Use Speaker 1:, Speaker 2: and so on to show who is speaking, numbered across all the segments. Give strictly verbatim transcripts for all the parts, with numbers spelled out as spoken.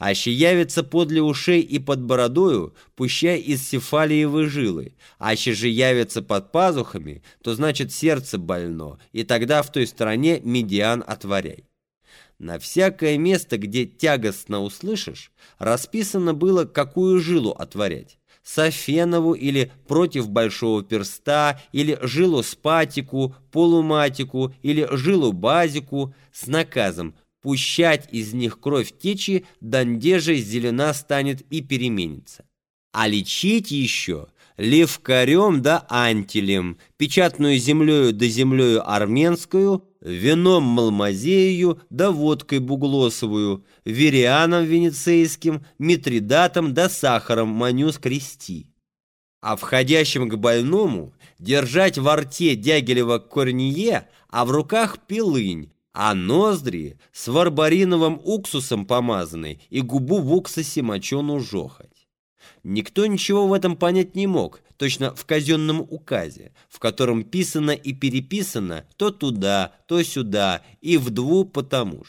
Speaker 1: аще явится подле ушей и под бородою, пущай из цефалиевой жилы, аще же явится под пазухами, то значит сердце больно, и тогда в той стороне медиан отворяй. На всякое место, где тягостно услышишь, расписано было, какую жилу отворять. Софенову или против большого перста, или жилу спатику, полуматику, или жилу базику, с наказом пущать из них кровь течи, донде же зелена станет и переменится. А лечить еще левкарем да антилем, печатную землею да землею армянскую, вином малмазею да водкой буглосовую, верианом венецейским, митридатом да сахаром маню скрести. А входящим к больному держать во рте дягилево корние, а в руках пилынь, а ноздри с варбариновым уксусом помазаны и губу в уксусе мочену жохать. Никто ничего в этом понять не мог, точно в казенном указе, в котором писано и переписано то туда, то сюда, и вдву потому ж.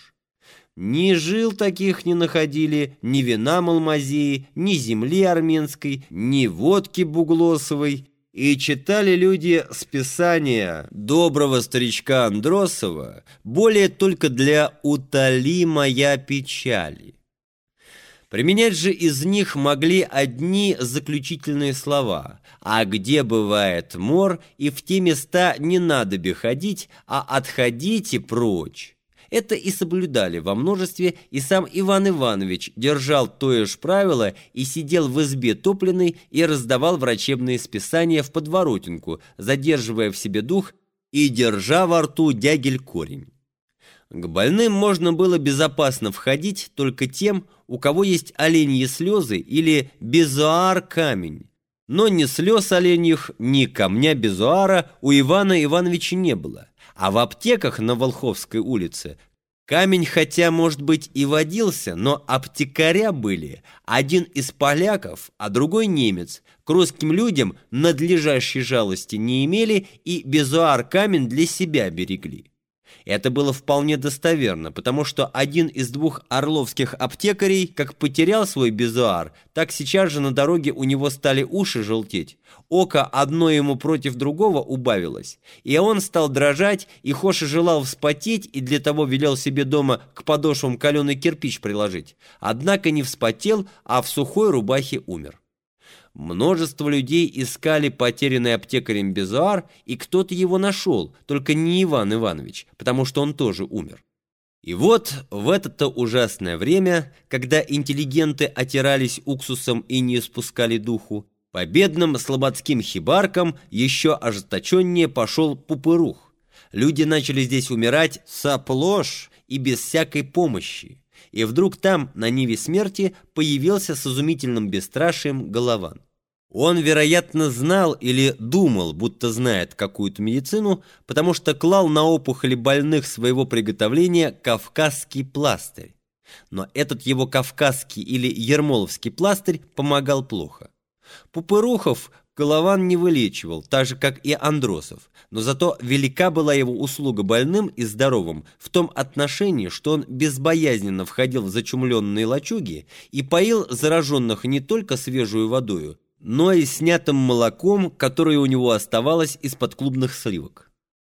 Speaker 1: Ни жил таких не находили, ни вина малмазеи, ни земли армянской, ни водки буглосовой, и читали люди с писания доброго старичка Андросова более только для «утоли моя печали». Применять же из них могли одни заключительные слова: «А где бывает мор, и в те места не надо ходить, а отходите прочь». Это и соблюдали во множестве, и сам Иван Иванович держал то же правило и сидел в избе топленой и раздавал врачебные списания в подворотенку, задерживая в себе дух и держа во рту дягель-корень. К больным можно было безопасно входить только тем, у кого есть оленьи слезы или безуар-камень. Но ни слез оленьих, ни камня безуара у Ивана Ивановича не было. А в аптеках на Волховской улице камень, хотя, может быть, и водился, но аптекаря были один из поляков, а другой немец. К русским людям надлежащей жалости не имели и безуар-камень для себя берегли. Это было вполне достоверно, потому что один из двух орловских аптекарей, как потерял свой безуар, так сейчас же на дороге у него стали уши желтеть. Око одно ему против другого убавилось, и он стал дрожать, и хоша желал вспотеть, и для того велел себе дома к подошвам каленый кирпич приложить. Однако не вспотел, а в сухой рубахе умер. Множество людей искали потерянный аптекарем безуар, и кто-то его нашел, только не Иван Иванович, потому что он тоже умер. И вот в это-то ужасное время, когда интеллигенты отирались уксусом и не испускали духу, по бедным слободским хибаркам еще ожесточеннее пошел пупырух. Люди начали здесь умирать соплошь и без всякой помощи. И вдруг там, на ниве смерти, появился с изумительным бесстрашием Голован. Он, вероятно, знал или думал, будто знает какую-то медицину, потому что клал на опухоли больных своего приготовления кавказский пластырь. Но этот его кавказский или ермоловский пластырь помогал плохо. Пупырухов Голован не вылечивал, так же, как и Андросов, но зато велика была его услуга больным и здоровым в том отношении, что он безбоязненно входил в зачумленные лачуги и поил зараженных не только свежую водою, но и снятым молоком, которое у него оставалось из-под клубных сливок.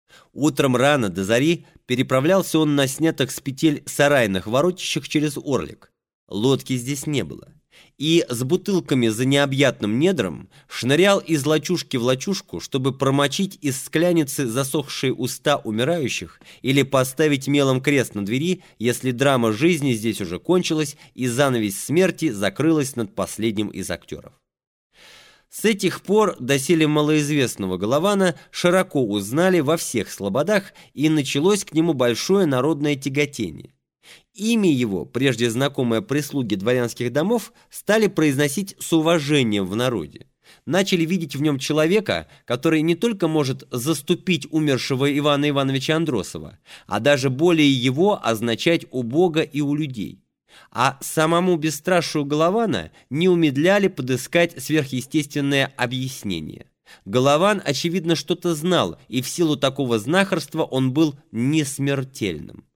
Speaker 1: Утром рано до зари переправлялся он на снятых с петель сарайных воротищах через Орлик. Лодки здесь не было. И с бутылками за необъятным недром шнырял из лачушки в лачушку, чтобы промочить из скляницы засохшие уста умирающих или поставить мелом крест на двери, если драма жизни здесь уже кончилась и занавесь смерти закрылась над последним из актеров. С этих пор доселе малоизвестного Голована широко узнали во всех слободах, и началось к нему большое народное тяготение. Имя его, прежде знакомое прислуге дворянских домов, стали произносить с уважением в народе. Начали видеть в нем человека, который не только может заступить умершего Ивана Ивановича Андросова, а даже более его означать у Бога и у людей. А самому бесстрашию Голована не умедляли подыскать сверхъестественное объяснение. Голован, очевидно, что-то знал, и в силу такого знахарства он был несмертельным.